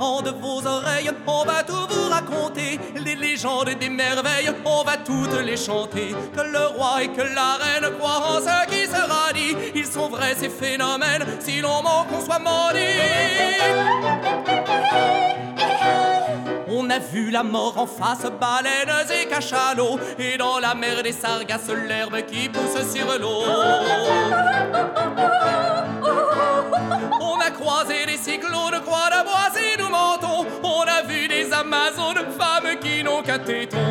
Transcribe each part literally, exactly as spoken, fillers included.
grand de vos oreilles, on va tout vous raconter. Les légendes des merveilles, on va toutes les chanter. Que le roi et que la reine croient en ce qui sera dit. Ils sont vrais ces phénomènes, si l'on ment qu'on soit maudit. On a vu la mort en face, baleines et cachalots, et dans la mer des sargasses, l'herbe qui pousse sur l'eau. On a croisé des cyclones, croix de bois et nous mentons. On a vu des amazones, femmes qui n'ont qu'un téton.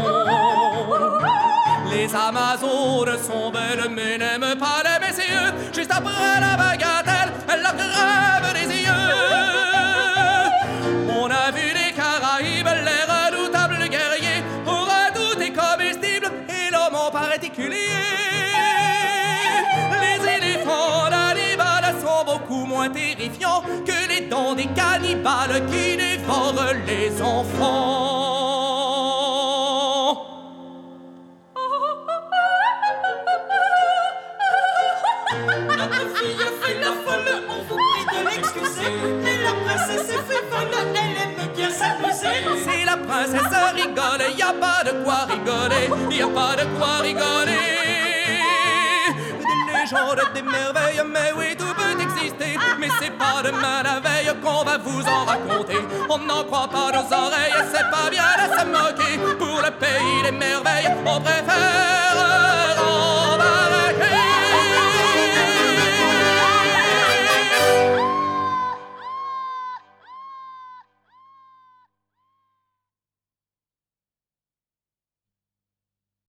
Les amazones sont belles mais n'aiment pas les messieurs. Juste après la bagatelle, elles leur crèvent les yeux. On a vu des Caraïbes, les redoutables guerriers, redoutés comestibles et l'homme en particulier. Les éléphants d'Hannibal sont beaucoup moins terrifiants que les dents des cannibales qui dévorent les enfants. Notre fille a fait la folle, on vous prie de l'excuser. Mais la princesse est frivole, elle aime bien s'amuser. Si la princesse rigole, y a pas de quoi rigoler, y a pas de quoi rigoler. Des légendes, des merveilles, mais oui, tout peut exister. Mais c'est pas demain la veille qu'on va vous en raconter. On n'en croit pas nos oreilles, c'est pas bien de se moquer. Pour le pays des merveilles, on préfère